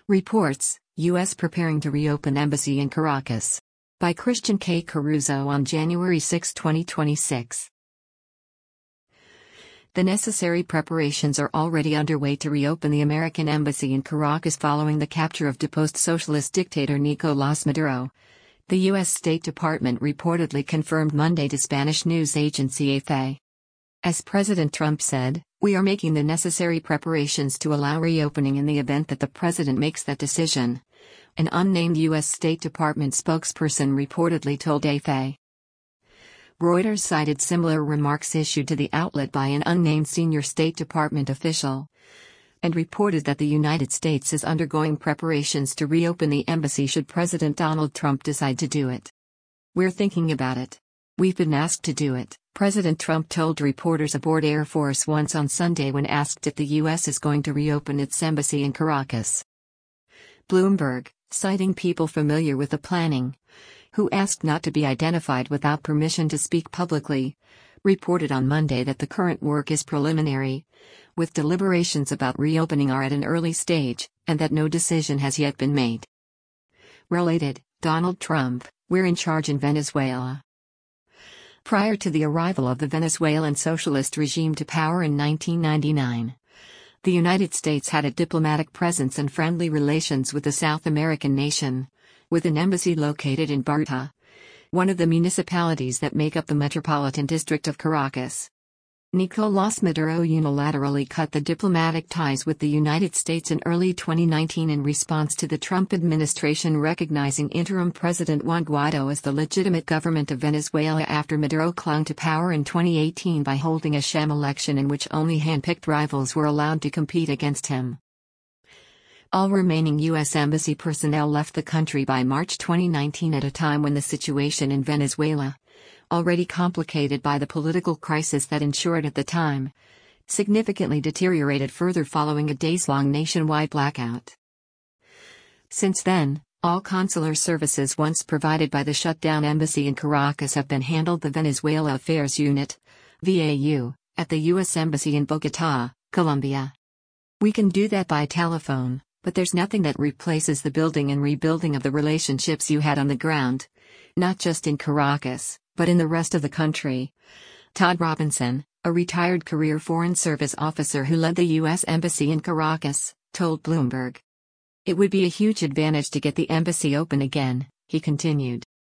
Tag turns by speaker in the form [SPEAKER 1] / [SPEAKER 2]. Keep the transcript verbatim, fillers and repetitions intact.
[SPEAKER 1] Reports, U S preparing to reopen embassy in Caracas. By Christian K. Caruso on January sixth, twenty twenty-six. The necessary preparations are already underway to reopen the American embassy in Caracas following the capture of deposed socialist dictator Nicolás Maduro. The U S State Department reportedly confirmed Monday to Spanish news agency A F E. As President Trump said, "We are making the necessary preparations to allow reopening in the event that the president makes that decision," an unnamed U S State Department spokesperson reportedly told A F E. Reuters cited similar remarks issued to the outlet by an unnamed senior State Department official, and reported that the United States is undergoing preparations to reopen the embassy should President Donald Trump decide to do it. "We're thinking about it. We've been asked to do it," President Trump told reporters aboard Air Force One on Sunday when asked if the U S is going to reopen its embassy in Caracas. Bloomberg, citing people familiar with the planning, who asked not to be identified without permission to speak publicly, reported on Monday that the current work is preliminary, with deliberations about reopening are at an early stage, and that no decision has yet been made. Related, Donald Trump, "We're in charge in Venezuela." Prior to the arrival of the Venezuelan socialist regime to power in nineteen ninety-nine, the United States had a diplomatic presence and friendly relations with the South American nation, with an embassy located in Barta, one of the municipalities that make up the Metropolitan District of Caracas. Nicolás Maduro unilaterally cut the diplomatic ties with the United States in early twenty nineteen in response to the Trump administration recognizing interim President Juan Guaidó as the legitimate government of Venezuela after Maduro clung to power in twenty eighteen by holding a sham election in which only hand-picked rivals were allowed to compete against him. All remaining U S embassy personnel left the country by March twenty nineteen at a time when the situation in Venezuela, already complicated by the political crisis that ensured at the time, significantly deteriorated further following a days-long nationwide blackout. Since then, all consular services once provided by the shut-down embassy in Caracas have been handled the Venezuela Affairs Unit, V A U, at the U S Embassy in Bogotá, Colombia. "We can do that by telephone, but there's nothing that replaces the building and rebuilding of the relationships you had on the ground, not just in Caracas, but in the rest of the country," Todd Robinson, a retired career Foreign Service officer who led the U S Embassy in Caracas, told Bloomberg. "It would be a huge advantage to get the embassy open again," he continued.